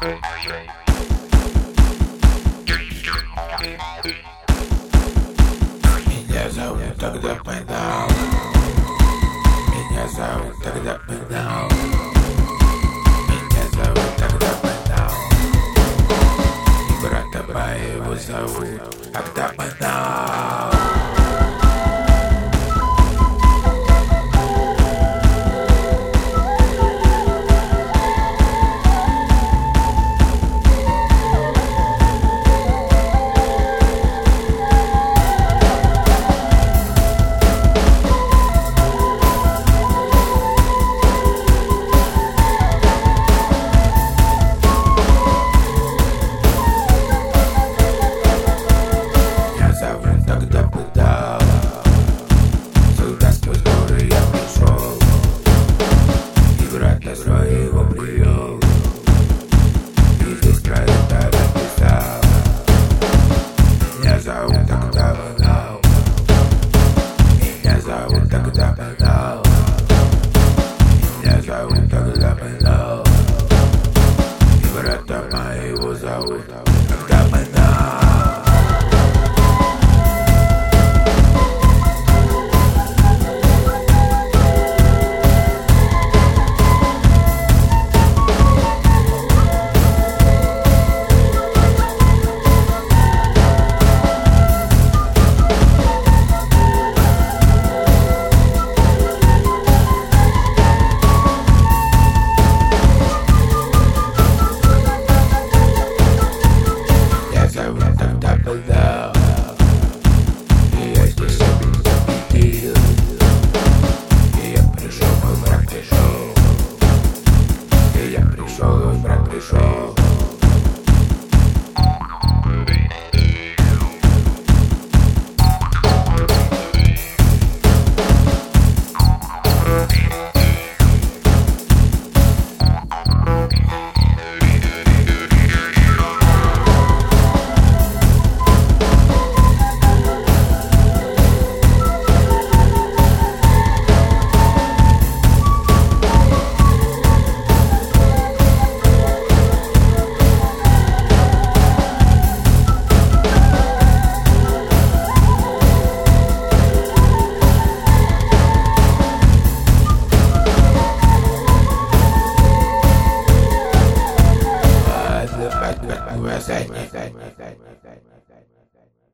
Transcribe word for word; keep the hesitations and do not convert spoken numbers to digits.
Меня зовут тогда Пэндал. Меня зовут тогда Пэндал. Меня зовут тогда Пэндал. И брата моего зовут тогда Пэндал. Тогда пытал солдат, который я пришел, и брата своего привел, и здесь про это написал. Меня зовут тогда Пэндал. Меня зовут тогда Пэндал. Меня зовут тогда Пэндал. И брата моего зовут тогда Пэндал. Тогда Пэндал. И я здесь себя запретил. И я пришел, мой брат пришел. И я пришел, мой брат пришел. But, but, but,